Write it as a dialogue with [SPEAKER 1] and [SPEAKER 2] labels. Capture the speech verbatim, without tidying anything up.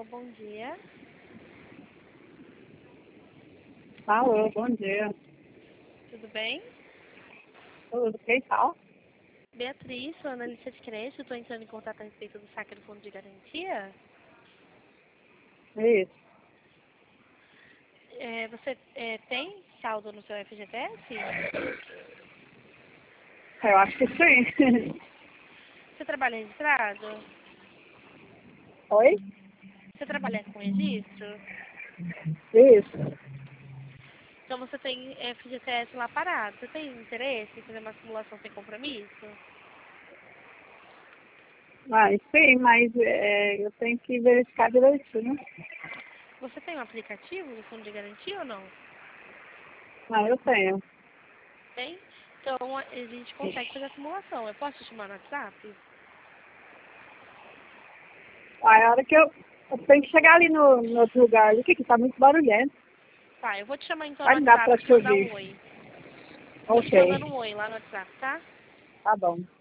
[SPEAKER 1] bom dia.
[SPEAKER 2] Alô, bom dia.
[SPEAKER 1] Tudo bem?
[SPEAKER 2] Tudo, quem fala?
[SPEAKER 1] Beatriz, sou analista de crédito. Estou entrando em contato a respeito do saque do fundo de garantia.
[SPEAKER 2] Isso.
[SPEAKER 1] É, você é, tem saldo no seu F G T S?
[SPEAKER 2] Eu acho que sim.
[SPEAKER 1] Você trabalha registrado?
[SPEAKER 2] Oi?
[SPEAKER 1] Você trabalha com registro?
[SPEAKER 2] Isso.
[SPEAKER 1] Então você tem F G T S lá parado. Você tem interesse em fazer uma simulação sem compromisso?
[SPEAKER 2] Ah, sim, mas é, eu tenho que verificar direitinho.
[SPEAKER 1] Você tem um aplicativo do fundo de garantia ou não?
[SPEAKER 2] Ah, eu tenho.
[SPEAKER 1] Tem? Então a gente consegue fazer a simulação. Eu posso te chamar no WhatsApp?
[SPEAKER 2] Ah, a hora que eu, eu tenho que chegar ali no, no outro lugar ali, que aqui tá muito barulhento.
[SPEAKER 1] Tá, eu vou te chamar então no
[SPEAKER 2] Vai dar pra
[SPEAKER 1] WhatsApp, te
[SPEAKER 2] te
[SPEAKER 1] mandar
[SPEAKER 2] ouvir.
[SPEAKER 1] um oi. Tô te
[SPEAKER 2] Ok,
[SPEAKER 1] mandando um oi lá no WhatsApp, tá?
[SPEAKER 2] tá bom.